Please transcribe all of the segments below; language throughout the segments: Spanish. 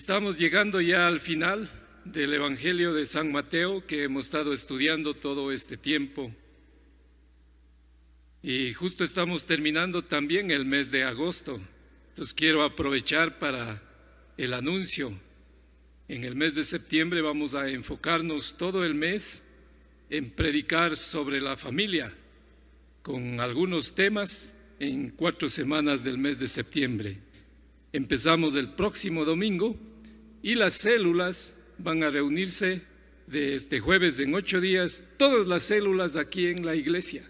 Estamos llegando ya al final del Evangelio de San Mateo, que hemos estado estudiando todo este tiempo. Y justo estamos terminando también el mes de agosto. Entonces quiero aprovechar para el anuncio. En el mes de septiembre vamos a enfocarnos todo el mes en predicar sobre la familia, con algunos temas en 4 semanas del mes de septiembre. Empezamos el próximo domingo y las células van a reunirse de este jueves en 8 días, todas las células aquí en la iglesia.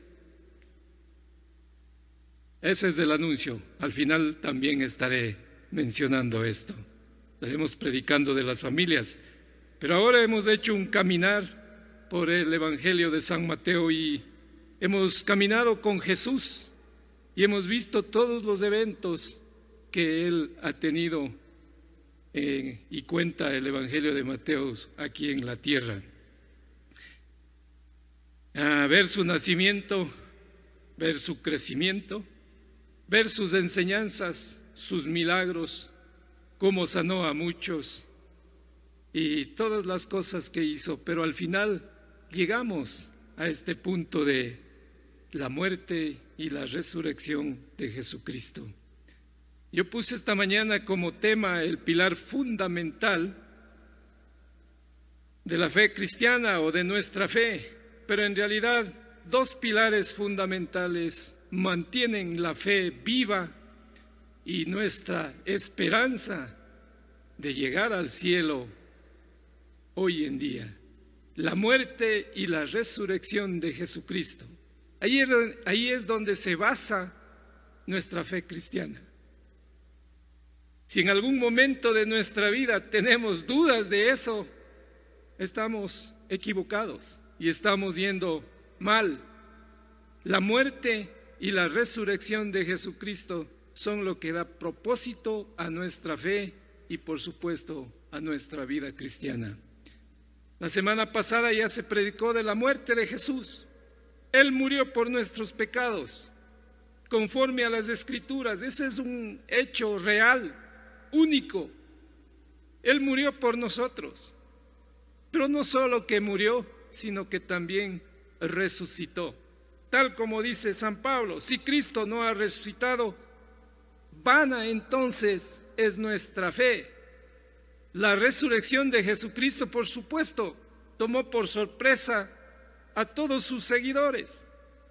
Ese es el anuncio. Al final también estaré mencionando esto. Estaremos predicando de las familias. Pero ahora hemos hecho un caminar por el Evangelio de San Mateo y hemos caminado con Jesús y hemos visto todos los eventos que Él ha tenido y cuenta el Evangelio de Mateo aquí en la tierra. A ver su nacimiento, ver su crecimiento, ver sus enseñanzas, sus milagros, cómo sanó a muchos y todas las cosas que hizo. Pero al final llegamos a este punto de la muerte y la resurrección de Jesucristo. Yo puse esta mañana como tema el pilar fundamental de la fe cristiana o de nuestra fe, pero en realidad 2 pilares fundamentales mantienen la fe viva y nuestra esperanza de llegar al cielo hoy en día: la muerte y la resurrección de Jesucristo. Ahí es donde se basa nuestra fe cristiana. Si en algún momento de nuestra vida tenemos dudas de eso, estamos equivocados y estamos yendo mal. La muerte y la resurrección de Jesucristo son lo que da propósito a nuestra fe y, por supuesto, a nuestra vida cristiana. La semana pasada ya se predicó de la muerte de Jesús. Él murió por nuestros pecados, conforme a las Escrituras. Ese es un hecho real, único. Él murió por nosotros, pero no solo que murió, sino que también resucitó. Tal como dice San Pablo: si Cristo no ha resucitado, vana entonces es nuestra fe. La resurrección de Jesucristo, por supuesto, tomó por sorpresa a todos sus seguidores.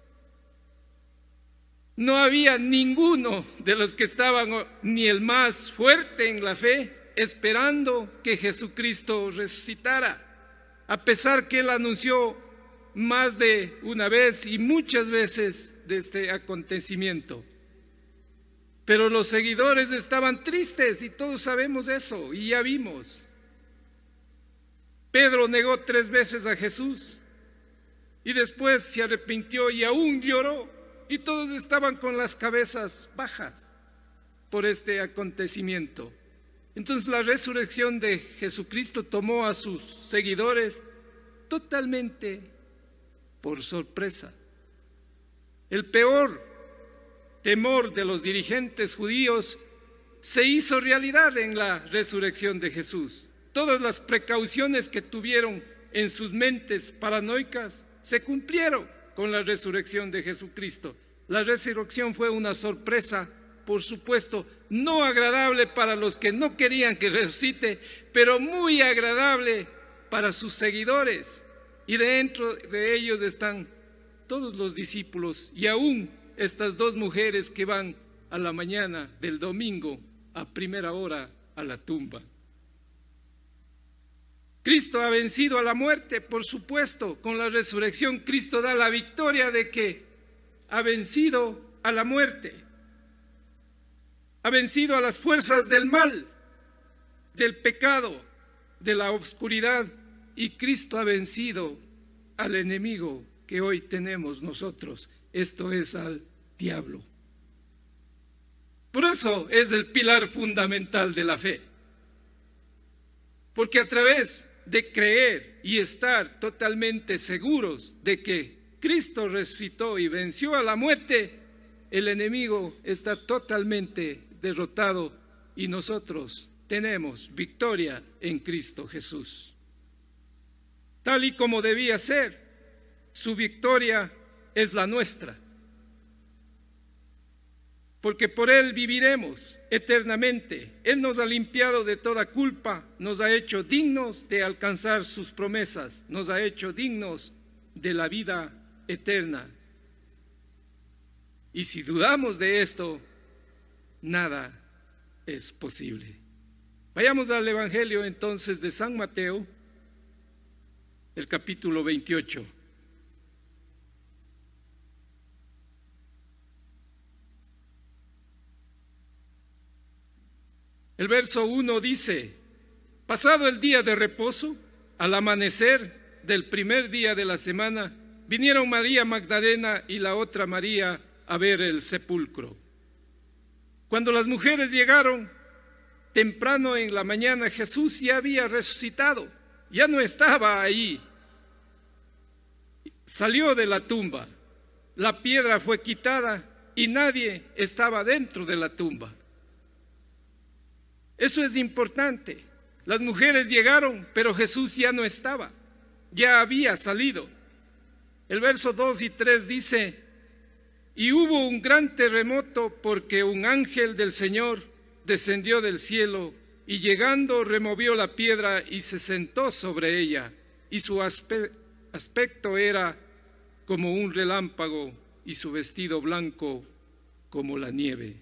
No había ninguno de los que estaban, ni el más fuerte en la fe, esperando que Jesucristo resucitara, a pesar que Él anunció más de una vez y muchas veces de este acontecimiento. Pero los seguidores estaban tristes y todos sabemos eso y ya vimos. Pedro negó 3 veces a Jesús y después se arrepintió y aún lloró. Y todos estaban con las cabezas bajas por este acontecimiento. Entonces la resurrección de Jesucristo tomó a sus seguidores totalmente por sorpresa. El peor temor de los dirigentes judíos se hizo realidad en la resurrección de Jesús. Todas las precauciones que tuvieron en sus mentes paranoicas se cumplieron con la resurrección de Jesucristo. La resurrección fue una sorpresa, por supuesto, no agradable para los que no querían que resucite, pero muy agradable para sus seguidores. Y dentro de ellos están todos los discípulos y aún estas 2 mujeres que van a la mañana del domingo a primera hora a la tumba. Cristo ha vencido a la muerte, por supuesto. Con la resurrección Cristo da la victoria de que ha vencido a la muerte, ha vencido a las fuerzas del mal, del pecado, de la oscuridad, y Cristo ha vencido al enemigo que hoy tenemos nosotros, esto es al diablo. Por eso es el pilar fundamental de la fe, porque a través de creer y estar totalmente seguros de que Cristo resucitó y venció a la muerte, el enemigo está totalmente derrotado y nosotros tenemos victoria en Cristo Jesús. Tal y como debía ser, su victoria es la nuestra. Porque por Él viviremos eternamente. Él nos ha limpiado de toda culpa, nos ha hecho dignos de alcanzar sus promesas, nos ha hecho dignos de la vida eterna. Y si dudamos de esto, nada es posible. Vayamos al Evangelio entonces de San Mateo, el capítulo 28. El verso 1 dice: pasado el día de reposo, al amanecer del primer día de la semana, vinieron María Magdalena y la otra María a ver el sepulcro. Cuando las mujeres llegaron, temprano en la mañana, Jesús ya había resucitado, ya no estaba ahí. Salió de la tumba, la piedra fue quitada y nadie estaba dentro de la tumba. Eso es importante. Las mujeres llegaron, pero Jesús ya no estaba, ya había salido. El verso 2 y 3 dice: y hubo un gran terremoto porque un ángel del Señor descendió del cielo y llegando removió la piedra y se sentó sobre ella, y su aspecto era como un relámpago y su vestido blanco como la nieve.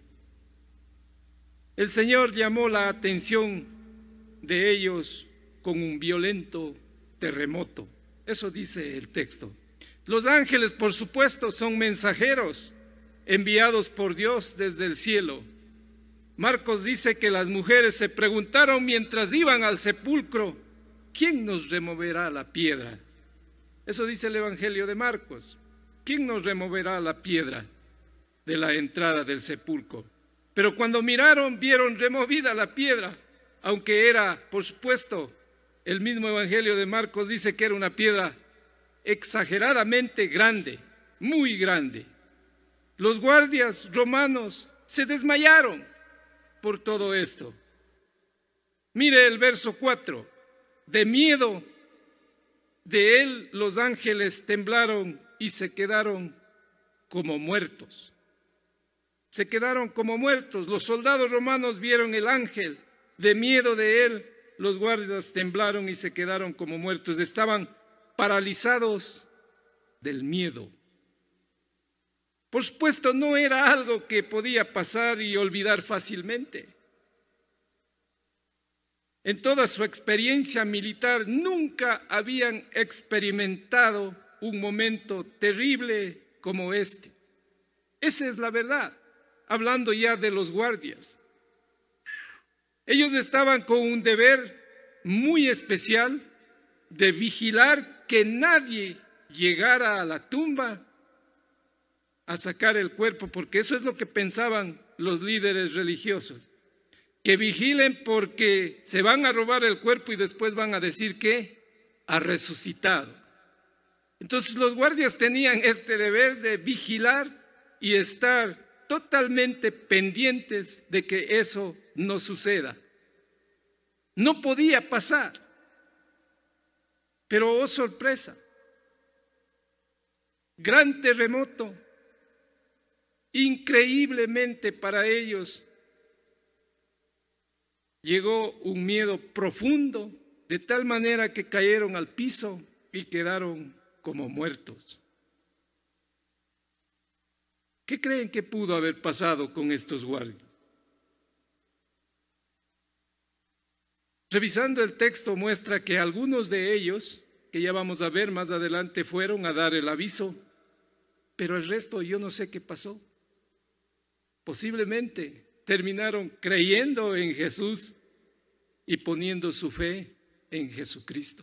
El Señor llamó la atención de ellos con un violento terremoto. Eso dice el texto. Los ángeles, por supuesto, son mensajeros enviados por Dios desde el cielo. Marcos dice que las mujeres se preguntaron mientras iban al sepulcro: ¿quién nos removerá la piedra? Eso dice el Evangelio de Marcos. ¿Quién nos removerá la piedra de la entrada del sepulcro? Pero cuando miraron, vieron removida la piedra, aunque era, por supuesto, el mismo Evangelio de Marcos dice que era una piedra exageradamente grande, muy grande. Los guardias romanos se desmayaron por todo esto. Mire el verso 4. De miedo de él los ángeles temblaron y se quedaron como muertos. Se quedaron como muertos. Los soldados romanos vieron el ángel. De miedo de él, los guardias temblaron y se quedaron como muertos. Estaban paralizados del miedo. Por supuesto, no era algo que podía pasar y olvidar fácilmente. En toda su experiencia militar, nunca habían experimentado un momento terrible como este. Esa es la verdad. Hablando ya de los guardias. Ellos estaban con un deber muy especial de vigilar que nadie llegara a la tumba a sacar el cuerpo, porque eso es lo que pensaban los líderes religiosos. Que vigilen porque se van a robar el cuerpo y después van a decir que ha resucitado. Entonces los guardias tenían este deber de vigilar y estar totalmente pendientes de que eso no suceda. No podía pasar. Pero oh sorpresa, gran terremoto, increíblemente para ellos llegó un miedo profundo, de tal manera que cayeron al piso y quedaron como muertos. ¿Qué creen que pudo haber pasado con estos guardias? Revisando el texto muestra que algunos de ellos, que ya vamos a ver más adelante, fueron a dar el aviso, pero el resto yo no sé qué pasó. Posiblemente terminaron creyendo en Jesús y poniendo su fe en Jesucristo.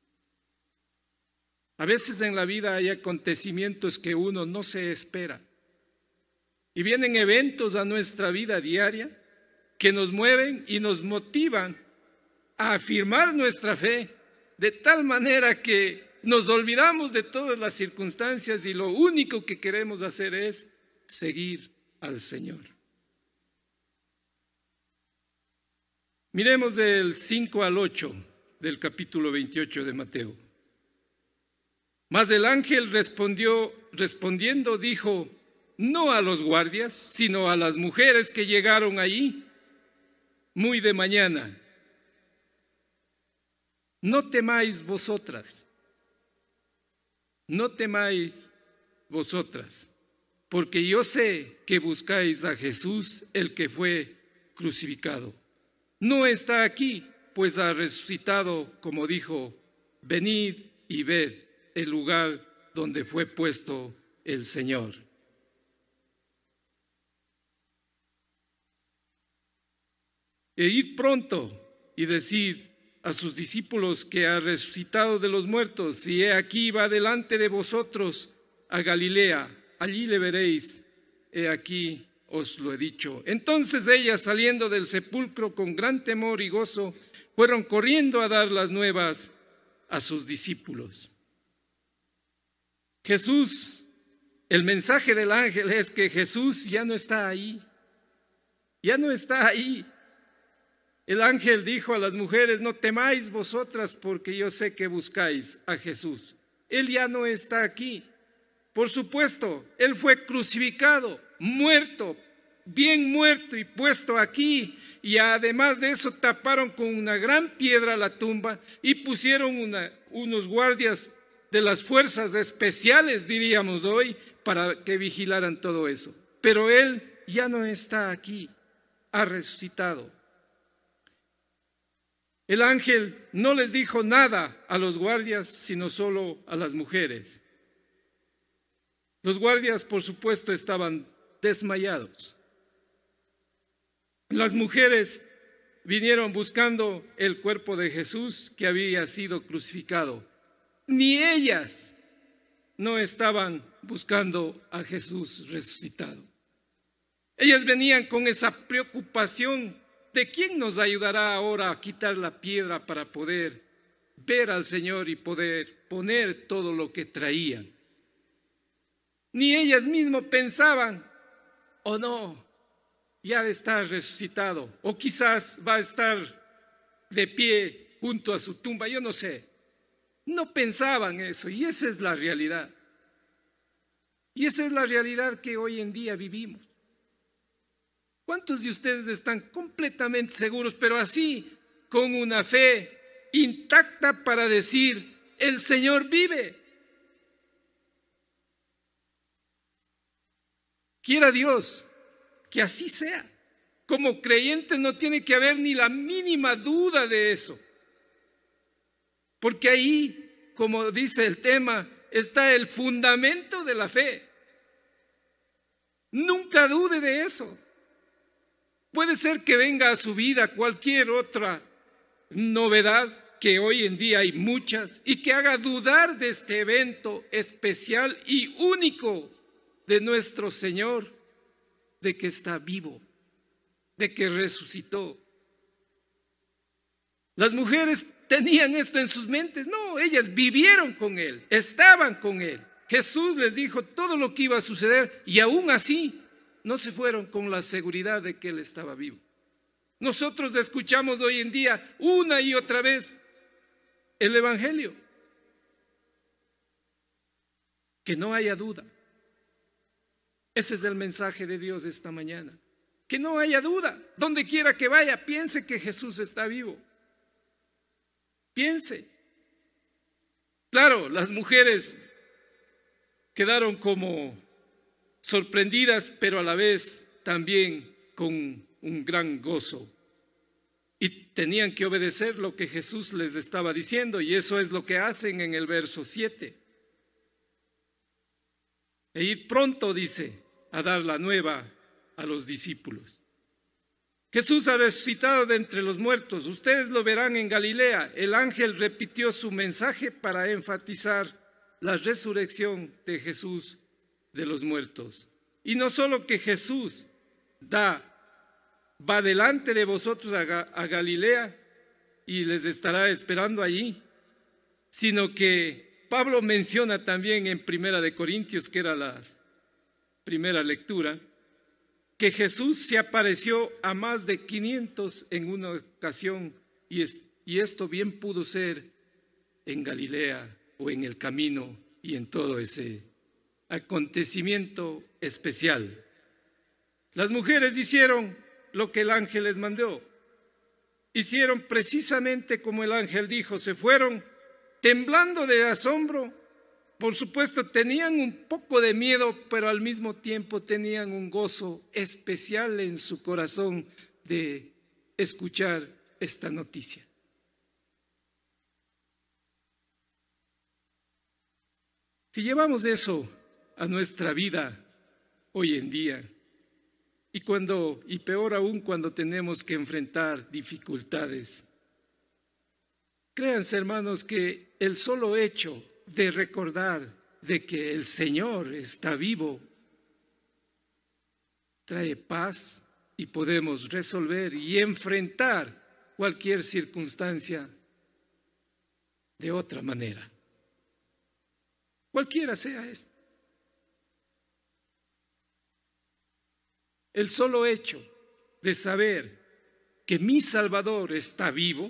A veces en la vida hay acontecimientos que uno no se espera. Y vienen eventos a nuestra vida diaria que nos mueven y nos motivan a afirmar nuestra fe de tal manera que nos olvidamos de todas las circunstancias y lo único que queremos hacer es seguir al Señor. Miremos del 5 al 8 del capítulo 28 de Mateo. Mas el ángel respondiendo dijo, no a los guardias, sino a las mujeres que llegaron allí muy de mañana: no temáis vosotras, porque yo sé que buscáis a Jesús, el que fue crucificado. No está aquí, pues ha resucitado, como dijo. Venid y ved el lugar donde fue puesto el Señor. E id pronto y decid a sus discípulos que ha resucitado de los muertos, y he aquí va delante de vosotros a Galilea, allí le veréis, he aquí os lo he dicho. Entonces ellas, saliendo del sepulcro con gran temor y gozo, fueron corriendo a dar las nuevas a sus discípulos. Jesús, el mensaje del ángel es que Jesús ya no está ahí, El ángel dijo a las mujeres, no temáis vosotras, porque yo sé que buscáis a Jesús. Él ya no está aquí. Por supuesto, Él fue crucificado, muerto, bien muerto y puesto aquí. Y además de eso taparon con una gran piedra la tumba y pusieron unos guardias de las fuerzas especiales, diríamos hoy, para que vigilaran todo eso. Pero Él ya no está aquí, ha resucitado. El ángel no les dijo nada a los guardias, sino solo a las mujeres. Los guardias, por supuesto, estaban desmayados. Las mujeres vinieron buscando el cuerpo de Jesús que había sido crucificado. Ni ellas no estaban buscando a Jesús resucitado. Ellas venían con esa preocupación de quién nos ayudará ahora a quitar la piedra para poder ver al Señor y poder poner todo lo que traían. Ni ellas mismas pensaban, o no, ya de estar resucitado, o quizás va a estar de pie junto a su tumba, yo no sé. No pensaban eso, y esa es la realidad. Y esa es la realidad que hoy en día vivimos. ¿Cuántos de ustedes están completamente seguros, pero así, con una fe intacta para decir, el Señor vive? Quiera Dios que así sea. Como creyentes no tiene que haber ni la mínima duda de eso. Porque ahí, como dice el tema, está el fundamento de la fe. Nunca dude de eso. Puede ser que venga a su vida cualquier otra novedad, que hoy en día hay muchas, y que haga dudar de este evento especial y único de nuestro Señor, de que está vivo, de que resucitó. Las mujeres tenían esto en sus mentes. No, ellas vivieron con Él, estaban con Él. Jesús les dijo todo lo que iba a suceder y aún así no se fueron con la seguridad de que Él estaba vivo. Nosotros escuchamos hoy en día una y otra vez el Evangelio. Que no haya duda. Ese es el mensaje de Dios esta mañana. Que no haya duda. Donde quiera que vaya, piense que Jesús está vivo. Piense. Claro, las mujeres quedaron como sorprendidas, pero a la vez también con un gran gozo. Y tenían que obedecer lo que Jesús les estaba diciendo, y eso es lo que hacen en el verso 7. E id pronto, dice, a dar la nueva a los discípulos. Jesús ha resucitado de entre los muertos. Ustedes lo verán en Galilea. El ángel repitió su mensaje para enfatizar la resurrección de Jesús de los muertos. Y no solo que Jesús va delante de vosotros a Galilea y les estará esperando allí, sino que Pablo menciona también en Primera de Corintios, que era la primera lectura, que Jesús se apareció a más de 500 en una ocasión, y esto bien pudo ser en Galilea o en el camino y en todo ese acontecimiento especial. Las mujeres hicieron lo que el ángel les mandó. Hicieron precisamente como el ángel dijo, se fueron temblando de asombro. Por supuesto, tenían un poco de miedo, pero al mismo tiempo tenían un gozo especial en su corazón de escuchar esta noticia. Si llevamos eso a nuestra vida hoy en día, y peor aún cuando tenemos que enfrentar dificultades, créanse, hermanos, que el solo hecho de recordar de que el Señor está vivo trae paz y podemos resolver y enfrentar cualquier circunstancia de otra manera, cualquiera sea esta. El solo hecho de saber que mi Salvador está vivo,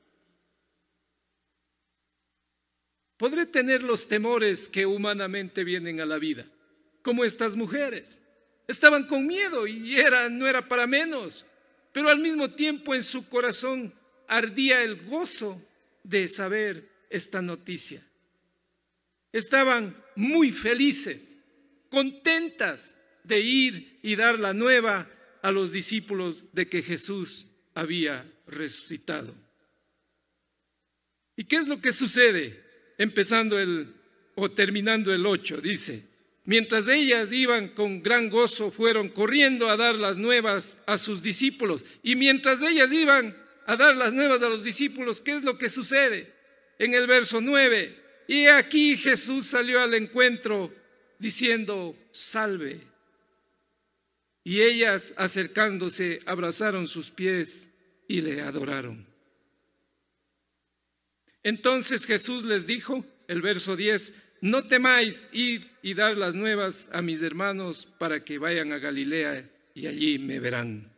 podré tener los temores que humanamente vienen a la vida, como estas mujeres. Estaban con miedo y no era para menos, pero al mismo tiempo en su corazón ardía el gozo de saber esta noticia. Estaban muy felices, contentas de ir y dar la nueva a los discípulos de que Jesús había resucitado. ¿Y qué es lo que sucede? Terminando el 8, dice: mientras ellas iban con gran gozo, fueron corriendo a dar las nuevas a sus discípulos. Y mientras ellas iban a dar las nuevas a los discípulos, ¿qué es lo que sucede? En el verso 9, y aquí Jesús salió al encuentro diciendo: salve. Y ellas, acercándose, abrazaron sus pies y le adoraron. Entonces Jesús les dijo, el verso 10, no temáis, id y dar las nuevas a mis hermanos para que vayan a Galilea y allí me verán.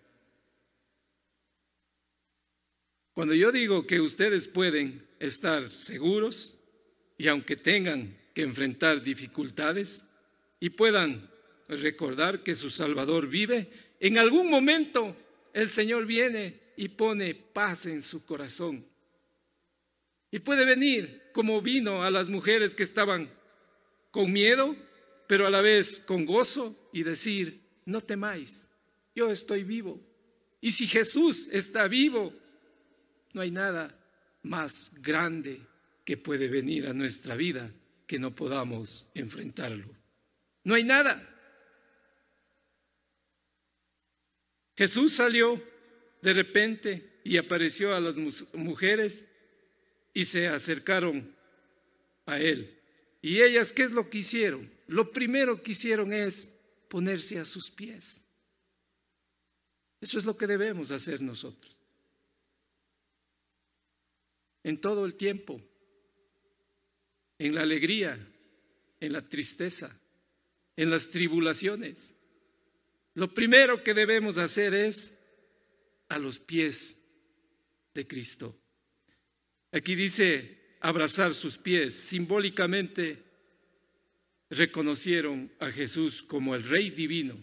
Cuando yo digo que ustedes pueden estar seguros, y aunque tengan que enfrentar dificultades y puedan recordar que su Salvador vive, en algún momento el Señor viene y pone paz en su corazón. Y puede venir como vino a las mujeres que estaban con miedo, pero a la vez con gozo, y decir: no temáis, yo estoy vivo. Y si Jesús está vivo, no hay nada más grande que puede venir a nuestra vida que no podamos enfrentarlo. No hay nada. Jesús salió de repente y apareció a las mujeres y se acercaron a él. ¿Y ellas qué es lo que hicieron? Lo primero que hicieron es ponerse a sus pies. Eso es lo que debemos hacer nosotros. En todo el tiempo, en la alegría, en la tristeza, en las tribulaciones, lo primero que debemos hacer es a los pies de Cristo. Aquí dice abrazar sus pies. Simbólicamente reconocieron a Jesús como el Rey divino.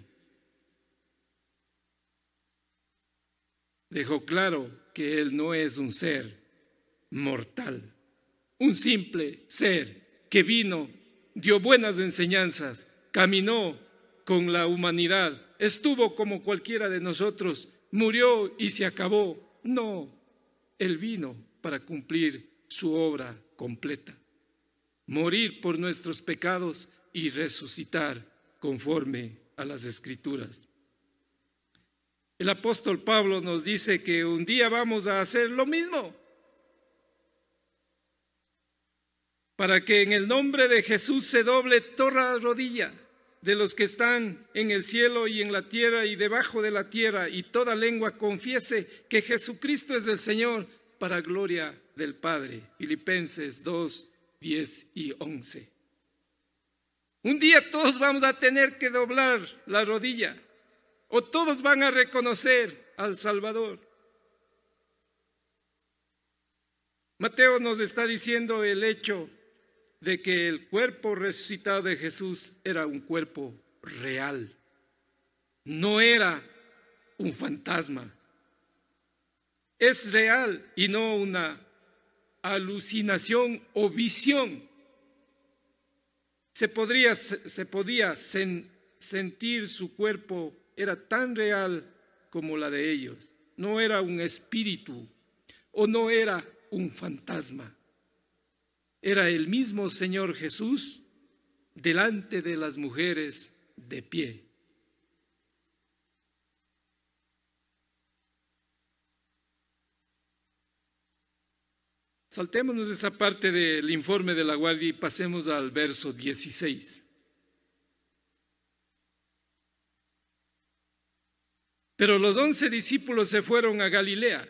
Dejó claro que Él no es un ser mortal, un simple ser que vino, dio buenas enseñanzas, caminó con la humanidad, estuvo como cualquiera de nosotros, murió y se acabó. No, Él vino para cumplir su obra completa, morir por nuestros pecados y resucitar conforme a las Escrituras. El apóstol Pablo nos dice que un día vamos a hacer lo mismo, para que en el nombre de Jesús se doble toda rodilla de los que están en el cielo y en la tierra y debajo de la tierra, y toda lengua confiese que Jesucristo es el Señor, para gloria del Padre. Filipenses 2, 10 y 11. Un día todos vamos a tener que doblar la rodilla o todos van a reconocer al Salvador. Mateo nos está diciendo el hecho de que el cuerpo resucitado de Jesús era un cuerpo real, no era un fantasma. Es real y no una alucinación o visión. Se podía sentir su cuerpo, era tan real como la de ellos. No era un espíritu o no era un fantasma. Era el mismo Señor Jesús delante de las mujeres de pie. Saltémonos esa parte del informe de la guardia y pasemos al verso 16. Pero los 11 discípulos se fueron a Galilea,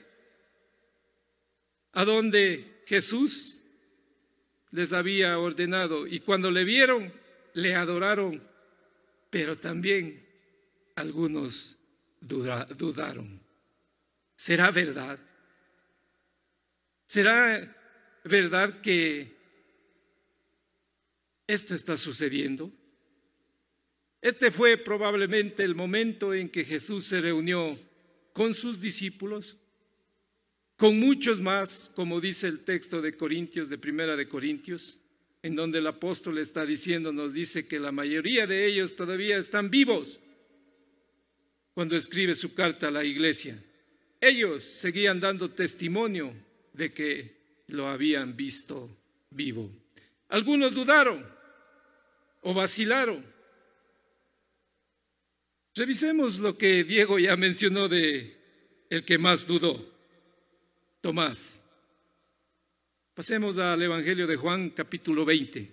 a donde Jesús les había ordenado, y cuando le vieron, le adoraron, pero también algunos dudaron. ¿Será verdad? ¿Será verdad que esto está sucediendo? Este fue probablemente el momento en que Jesús se reunió con sus discípulos, con muchos más, como dice el texto de Corintios, de Primera de Corintios, en donde el apóstol está diciendo, nos dice que la mayoría de ellos todavía están vivos cuando escribe su carta a la iglesia. Ellos seguían dando testimonio de que lo habían visto vivo. Algunos dudaron o vacilaron. Revisemos lo que Diego ya mencionó de el que más dudó, Tomás. Pasemos al Evangelio de Juan, capítulo 20.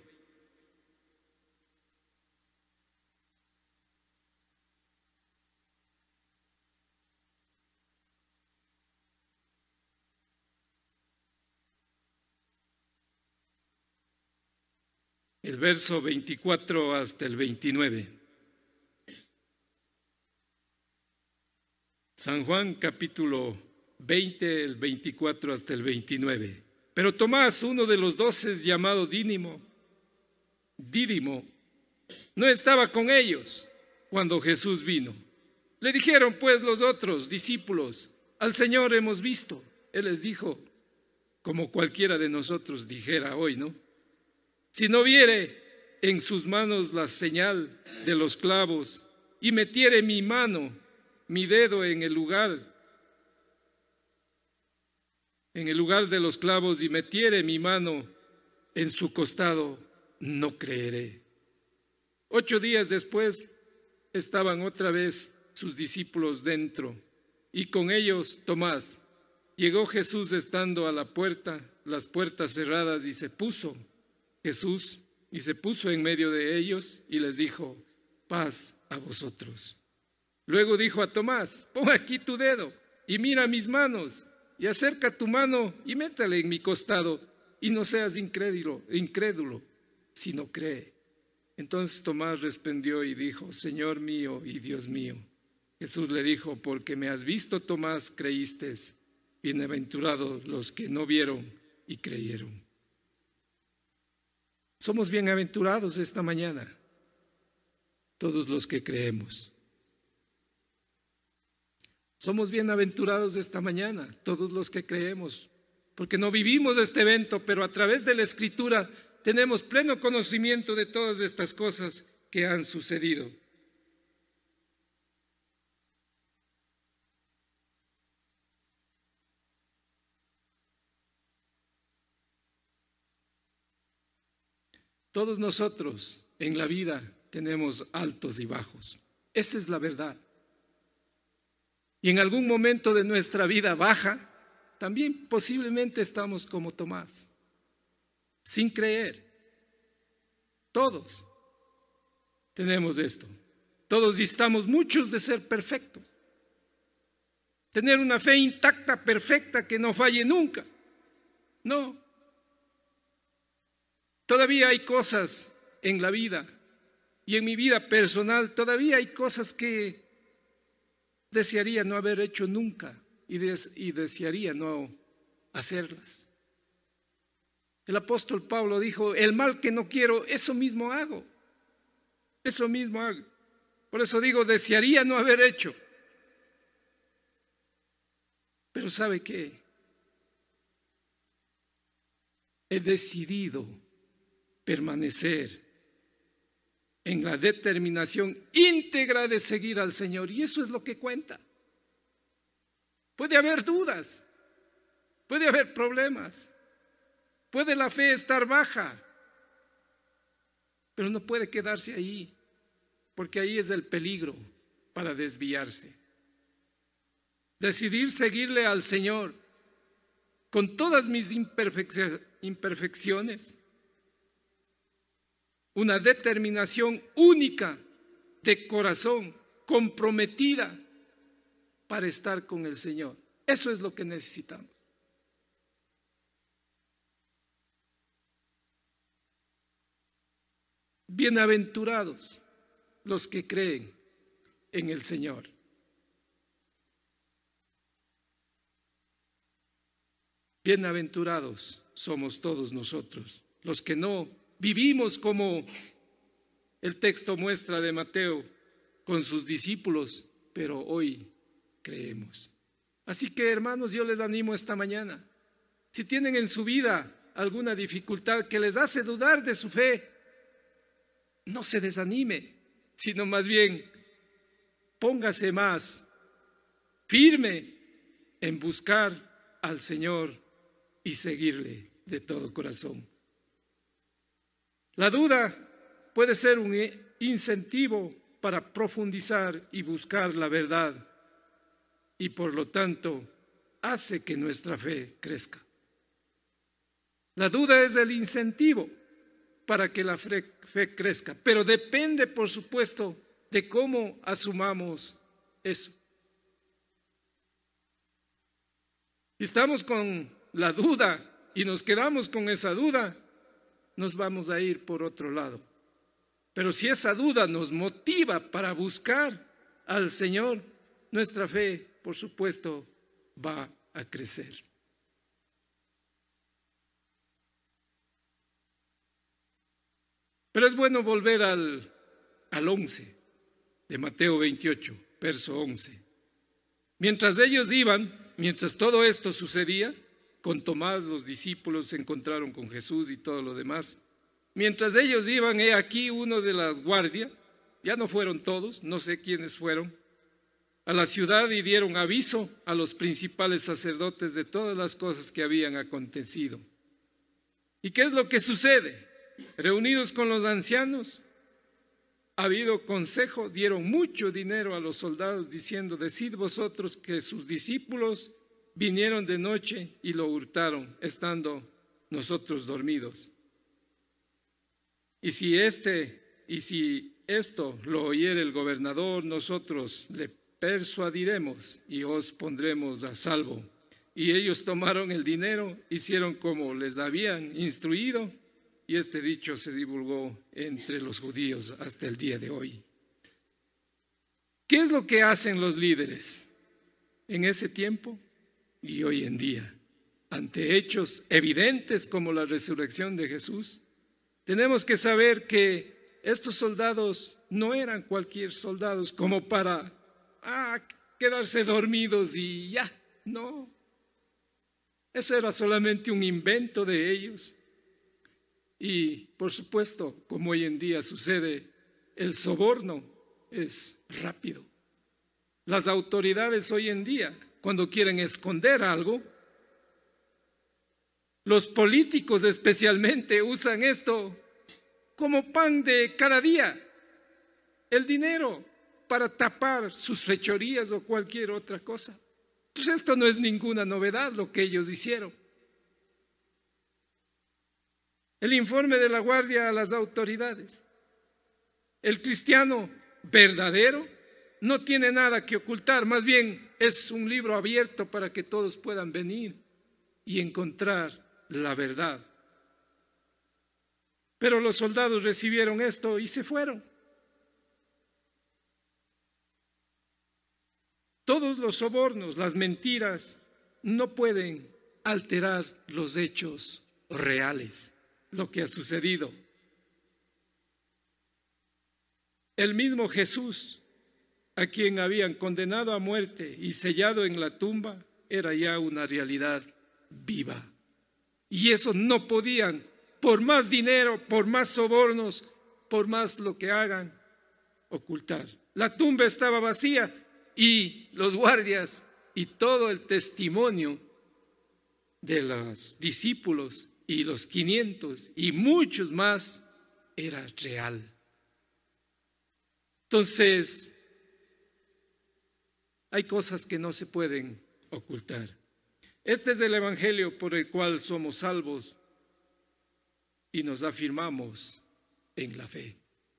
El verso 24 hasta el 29. San Juan capítulo 20, el 24 hasta el 29. Pero Tomás, uno de los 12, llamado Dídimo, no estaba con ellos cuando Jesús vino. Le dijeron pues los otros discípulos, al Señor hemos visto. Él les dijo, como cualquiera de nosotros dijera hoy, ¿no? Si no viere en sus manos la señal de los clavos y metiere mi mano, mi dedo en el lugar de los clavos y metiere mi mano en su costado, no creeré. 8 días después estaban otra vez sus discípulos dentro y con ellos Tomás. Llegó Jesús estando a la puerta, las puertas cerradas, y se puso Jesús y se puso en medio de ellos y les dijo, paz a vosotros. Luego dijo a Tomás, pon aquí tu dedo y mira mis manos, y acerca tu mano y métale en mi costado, y no seas incrédulo, sino cree. Entonces Tomás respondió y dijo, Señor mío y Dios mío. Jesús le dijo, porque me has visto, Tomás, creíste. Bienaventurados los que no vieron y creyeron. Somos bienaventurados esta mañana, todos los que creemos. Somos bienaventurados esta mañana, todos los que creemos, porque no vivimos este evento, pero a través de la Escritura tenemos pleno conocimiento de todas estas cosas que han sucedido. Todos nosotros en la vida tenemos altos y bajos. Esa es la verdad. Y en algún momento de nuestra vida baja, también posiblemente estamos como Tomás, sin creer. Todos tenemos esto. Todos distamos muchos de ser perfectos. Tener una fe intacta, perfecta, que no falle nunca. No. Todavía hay cosas en la vida y en mi vida personal, todavía hay cosas que desearía no haber hecho nunca y desearía no hacerlas. El apóstol Pablo dijo: el mal que no quiero, eso mismo hago. Eso mismo hago. Por eso digo, desearía no haber hecho. Pero ¿sabe qué? He decidido permanecer en la determinación íntegra de seguir al Señor, y eso es lo que cuenta. Puede haber dudas, puede haber problemas, puede la fe estar baja, pero no puede quedarse ahí, porque ahí es el peligro para desviarse. Decidir seguirle al Señor con todas mis imperfecciones, una determinación única de corazón, comprometida para estar con el Señor. Eso es lo que necesitamos. Bienaventurados los que creen en el Señor. Bienaventurados somos todos nosotros, los que no vivimos como el texto muestra de Mateo con sus discípulos, pero hoy creemos. Así que, hermanos, yo les animo esta mañana. Si tienen en su vida alguna dificultad que les hace dudar de su fe, no se desanime, sino más bien póngase más firme en buscar al Señor y seguirle de todo corazón. La duda puede ser un incentivo para profundizar y buscar la verdad, y por lo tanto hace que nuestra fe crezca. La duda es el incentivo para que la fe crezca, pero depende, por supuesto, de cómo asumamos eso. Si estamos con la duda y nos quedamos con esa duda, nos vamos a ir por otro lado. Pero si esa duda nos motiva para buscar al Señor, nuestra fe, por supuesto, va a crecer. Pero es bueno volver al 11 de Mateo 28, verso 11. Mientras ellos iban, mientras todo esto sucedía, con Tomás los discípulos se encontraron con Jesús y todo lo demás. Mientras ellos iban, he aquí uno de las guardias, ya no fueron todos, no sé quiénes fueron, a la ciudad y dieron aviso a los principales sacerdotes de todas las cosas que habían acontecido. ¿Y qué es lo que sucede? Reunidos con los ancianos, ha habido consejo, dieron mucho dinero a los soldados diciendo: decid vosotros que sus discípulos vinieron de noche y lo hurtaron, estando nosotros dormidos. Y si esto lo oyere el gobernador, nosotros le persuadiremos y os pondremos a salvo. Y ellos tomaron el dinero, hicieron como les habían instruido, y este dicho se divulgó entre los judíos hasta el día de hoy. ¿Qué es lo que hacen los líderes en ese tiempo y hoy en día? Ante hechos evidentes como la resurrección de Jesús, tenemos que saber que estos soldados no eran cualquier soldados como para quedarse dormidos y ya, no. Eso era solamente un invento de ellos. Y por supuesto, como hoy en día sucede, el soborno es rápido. Las autoridades hoy en día, cuando quieren esconder algo, los políticos especialmente usan esto como pan de cada día, el dinero, para tapar sus fechorías o cualquier otra cosa. Pues esto no es ninguna novedad lo que ellos hicieron. El informe de la guardia a las autoridades. El cristiano verdadero no tiene nada que ocultar, más bien es un libro abierto para que todos puedan venir y encontrar la verdad. Pero los soldados recibieron esto y se fueron. Todos los sobornos, las mentiras, no pueden alterar los hechos reales, lo que ha sucedido. El mismo Jesús, a quien habían condenado a muerte y sellado en la tumba, era ya una realidad viva. Y eso no podían, por más dinero, por más sobornos, por más lo que hagan, ocultar. La tumba estaba vacía y los guardias y todo el testimonio de los discípulos y los 500 y muchos más era real. Entonces, hay cosas que no se pueden ocultar. Este es el evangelio por el cual somos salvos y nos afirmamos en la fe.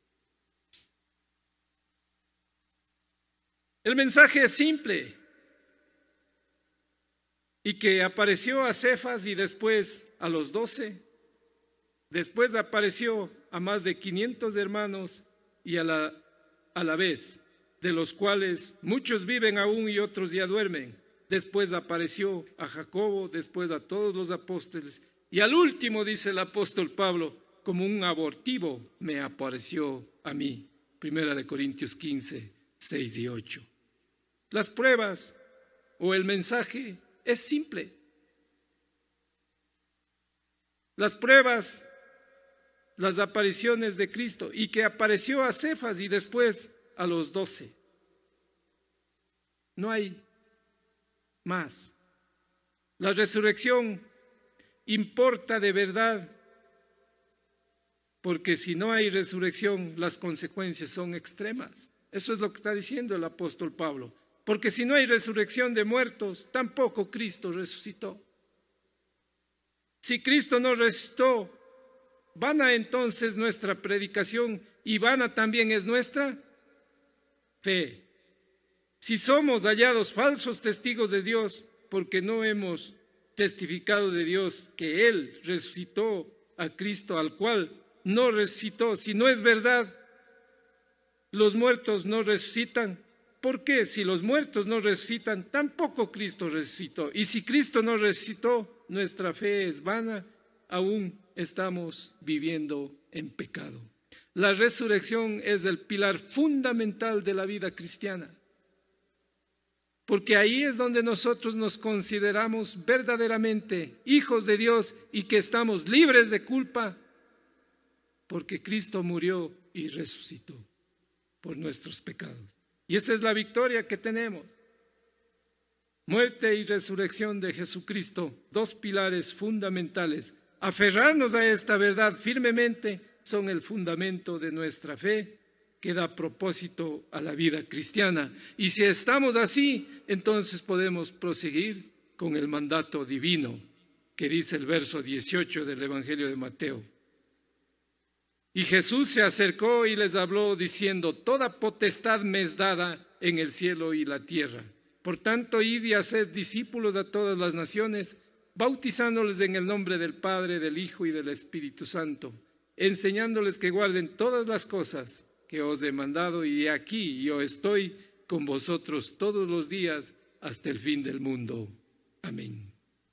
El mensaje es simple y que apareció a Cefas y después a los 12, después apareció a más de 500 hermanos y a la vez, de los cuales muchos viven aún y otros ya duermen. Después apareció a Jacobo, después a todos los apóstoles y al último, dice el apóstol Pablo, como un abortivo me apareció a mí. 1 Corintios 15, 6 y 8. Las pruebas o el mensaje es simple. Las pruebas, las apariciones de Cristo y que apareció a Cefas y después a los 12. No hay más. La resurrección importa de verdad, porque si no hay resurrección, las consecuencias son extremas. Eso es lo que está diciendo el apóstol Pablo. Porque si no hay resurrección de muertos, tampoco Cristo resucitó. Si Cristo no resucitó, vana entonces nuestra predicación y vana también es nuestra fe. Si somos hallados falsos testigos de Dios, porque no hemos testificado de Dios que Él resucitó a Cristo, al cual no resucitó, si no es verdad, los muertos no resucitan. ¿Por qué? Si los muertos no resucitan, tampoco Cristo resucitó. Y si Cristo no resucitó, nuestra fe es vana, aún estamos viviendo en pecado. La resurrección es el pilar fundamental de la vida cristiana, porque ahí es donde nosotros nos consideramos verdaderamente hijos de Dios y que estamos libres de culpa, porque Cristo murió y resucitó por nuestros pecados. Y esa es la victoria que tenemos. Muerte y resurrección de Jesucristo, dos pilares fundamentales. Aferrarnos a esta verdad firmemente son el fundamento de nuestra fe que da propósito a la vida cristiana. Y si estamos así, entonces podemos proseguir con el mandato divino que dice el verso 18 del Evangelio de Mateo. Y Jesús se acercó y les habló diciendo: toda potestad me es dada en el cielo y la tierra. Por tanto, id y haced discípulos a todas las naciones, bautizándoles en el nombre del Padre, del Hijo y del Espíritu Santo, enseñándoles que guarden todas las cosas que os he mandado, y aquí yo estoy con vosotros todos los días hasta el fin del mundo. Amén.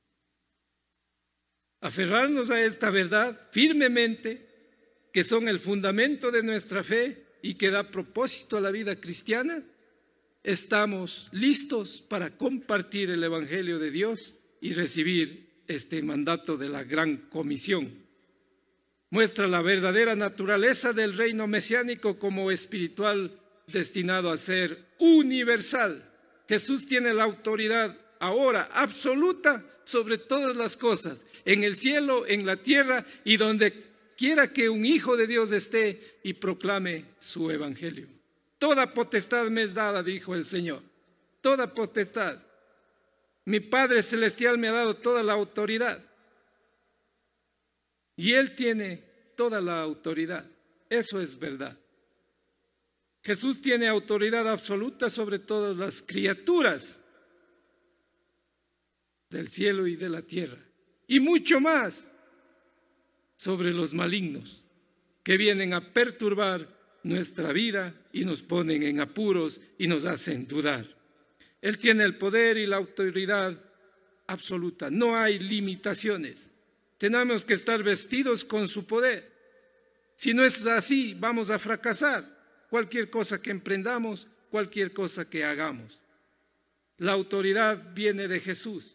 Aferrarnos a esta verdad firmemente, que son el fundamento de nuestra fe y que da propósito a la vida cristiana, estamos listos para compartir el Evangelio de Dios y recibir este mandato de la gran comisión. Muestra la verdadera naturaleza del reino mesiánico como espiritual destinado a ser universal. Jesús tiene la autoridad ahora absoluta sobre todas las cosas, en el cielo, en la tierra y donde quiera que un hijo de Dios esté y proclame su evangelio. Toda potestad me es dada, dijo el Señor. Toda potestad. Mi Padre Celestial me ha dado toda la autoridad. Y Él tiene toda la autoridad. Eso es verdad. Jesús tiene autoridad absoluta sobre todas las criaturas del cielo y de la tierra. Y mucho más sobre los malignos que vienen a perturbar nuestra vida y nos ponen en apuros y nos hacen dudar. Él tiene el poder y la autoridad absoluta. No hay limitaciones. Tenemos que estar vestidos con su poder. Si no es así, vamos a fracasar. Cualquier cosa que emprendamos, cualquier cosa que hagamos. La autoridad viene de Jesús.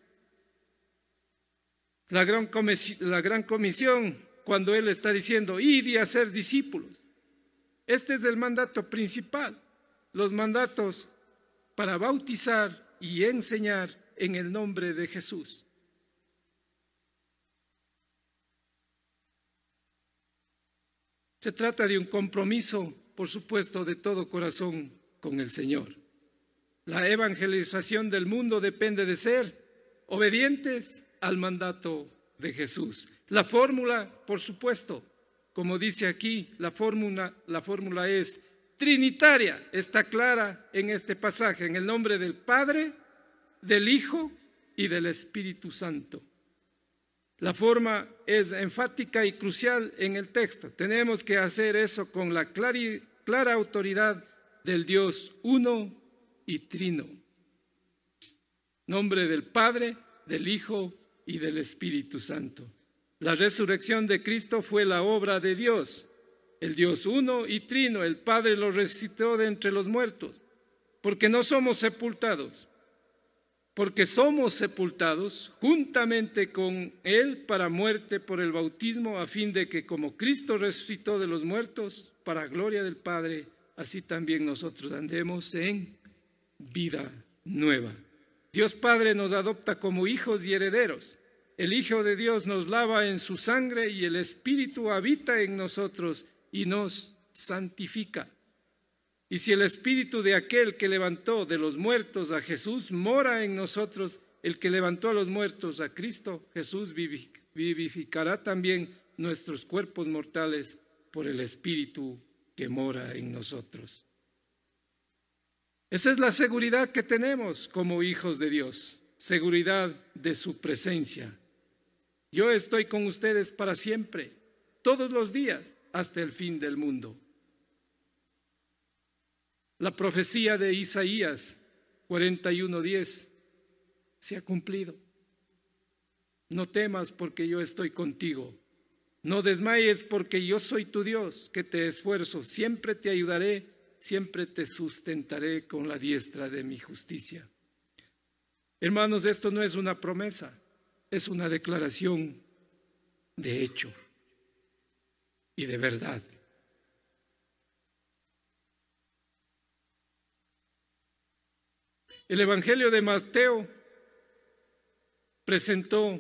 La gran comisión, cuando Él está diciendo, id y hacer discípulos. Este es el mandato principal. Los mandatos para bautizar y enseñar en el nombre de Jesús. Se trata de un compromiso, por supuesto, de todo corazón con el Señor. La evangelización del mundo depende de ser obedientes al mandato de Jesús. La fórmula, por supuesto, como dice aquí, la fórmula es trinitaria, está clara en este pasaje, en el nombre del Padre, del Hijo y del Espíritu Santo. La forma es enfática y crucial en el texto. Tenemos que hacer eso con la clara autoridad del Dios uno y trino. Nombre del Padre, del Hijo y del Espíritu Santo. La resurrección de Cristo fue la obra de Dios, el Dios uno y trino. El Padre lo resucitó de entre los muertos, porque no somos sepultados, porque somos sepultados juntamente con Él para muerte por el bautismo, a fin de que como Cristo resucitó de los muertos, para gloria del Padre, así también nosotros andemos en vida nueva. Dios Padre nos adopta como hijos y herederos. El Hijo de Dios nos lava en su sangre y el Espíritu habita en nosotros y nos santifica. Y si el Espíritu de aquel que levantó de los muertos a Jesús mora en nosotros, el que levantó a los muertos a Cristo Jesús vivificará también nuestros cuerpos mortales por el Espíritu que mora en nosotros. Esa es la seguridad que tenemos como hijos de Dios, seguridad de su presencia. Yo estoy con ustedes para siempre, todos los días, hasta el fin del mundo. La profecía de Isaías 41:10 se ha cumplido. No temas porque yo estoy contigo. No desmayes porque yo soy tu Dios, que te esfuerzo. Siempre te ayudaré, siempre te sustentaré con la diestra de mi justicia. Hermanos, esto no es una promesa, es una declaración de hecho y de verdad. El Evangelio de Mateo presentó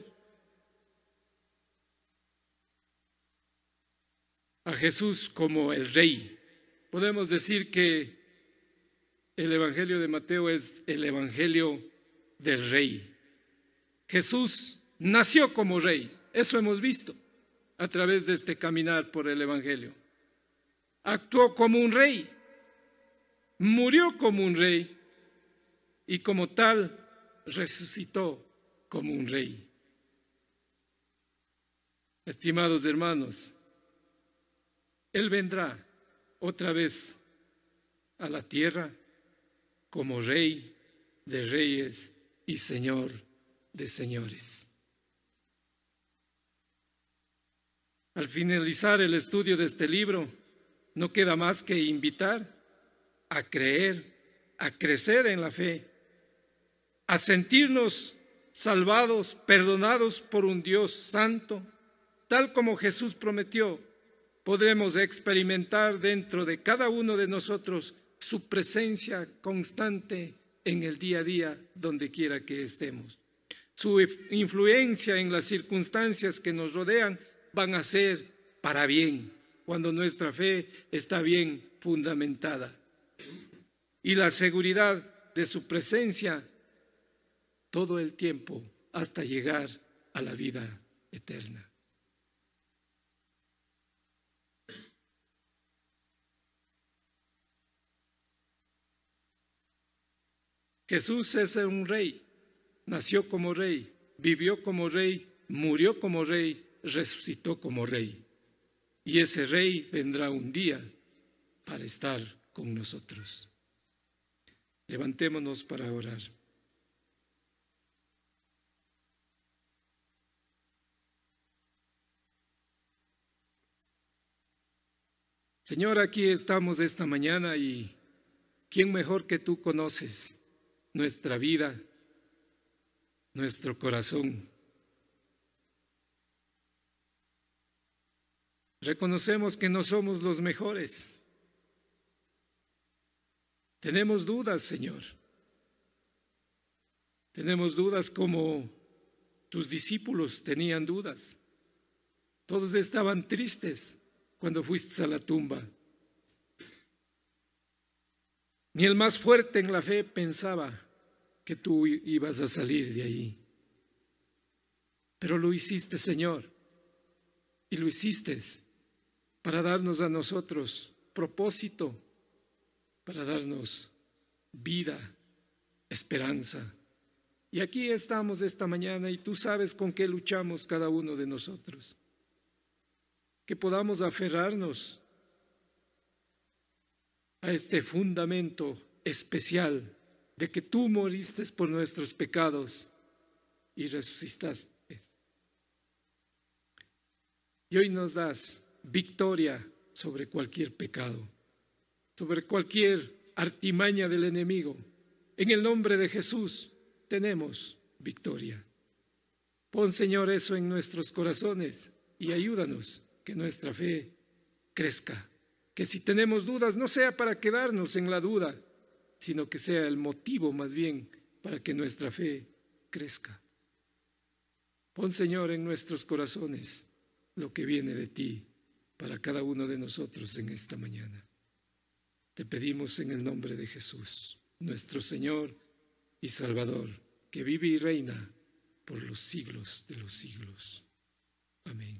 a Jesús como el Rey. Podemos decir que el Evangelio de Mateo es el Evangelio del Rey. Jesús nació como Rey, eso hemos visto a través de este caminar por el Evangelio. Actuó como un Rey, murió como un Rey y como tal resucitó como un Rey. Estimados hermanos, Él vendrá otra vez a la tierra como Rey de reyes y Señor de señores. Al finalizar el estudio de este libro, no queda más que invitar a creer, a crecer en la fe, a sentirnos salvados, perdonados por un Dios santo, tal como Jesús prometió. Podremos experimentar dentro de cada uno de nosotros su presencia constante en el día a día, donde quiera que estemos. Su influencia en las circunstancias que nos rodean van a ser para bien, cuando nuestra fe está bien fundamentada. Y la seguridad de su presencia todo el tiempo hasta llegar a la vida eterna. Jesús es un Rey, nació como Rey, vivió como Rey, murió como Rey, resucitó como Rey. Y ese Rey vendrá un día para estar con nosotros. Levantémonos para orar. Señor, aquí estamos esta mañana y ¿quién mejor que tú conoces nuestra vida, nuestro corazón? Reconocemos que no somos los mejores. Tenemos dudas, Señor. Tenemos dudas como tus discípulos tenían dudas. Todos estaban tristes cuando fuiste a la tumba. Ni el más fuerte en la fe pensaba que tú ibas a salir de ahí. Pero lo hiciste, Señor, y lo hiciste para darnos a nosotros propósito, para darnos vida, esperanza. Y aquí estamos esta mañana y tú sabes con qué luchamos cada uno de nosotros. Que podamos aferrarnos a este fundamento especial de que tú moriste por nuestros pecados y resucitaste. Y hoy nos das victoria sobre cualquier pecado, sobre cualquier artimaña del enemigo. En el nombre de Jesús tenemos victoria. Pon, Señor, eso en nuestros corazones y ayúdanos que nuestra fe crezca. Que si tenemos dudas no sea para quedarnos en la duda, sino que sea el motivo más bien para que nuestra fe crezca. Pon, Señor, en nuestros corazones lo que viene de ti para cada uno de nosotros en esta mañana. Te pedimos en el nombre de Jesús, nuestro Señor y Salvador, que vive y reina por los siglos de los siglos. Amén.